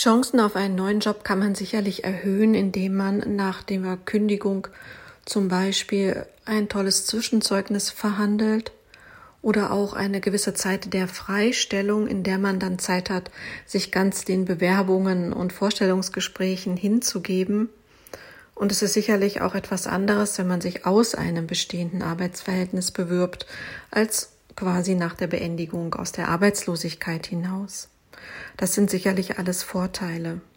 Chancen auf einen neuen Job kann man sicherlich erhöhen, indem man nach der Kündigung zum Beispiel ein tolles Zwischenzeugnis verhandelt oder auch eine gewisse Zeit der Freistellung, in der man dann Zeit hat, sich ganz den Bewerbungen und Vorstellungsgesprächen hinzugeben. Und es ist sicherlich auch etwas anderes, wenn man sich aus einem bestehenden Arbeitsverhältnis bewirbt, als quasi nach der Beendigung aus der Arbeitslosigkeit hinaus. Das sind sicherlich alles Vorteile.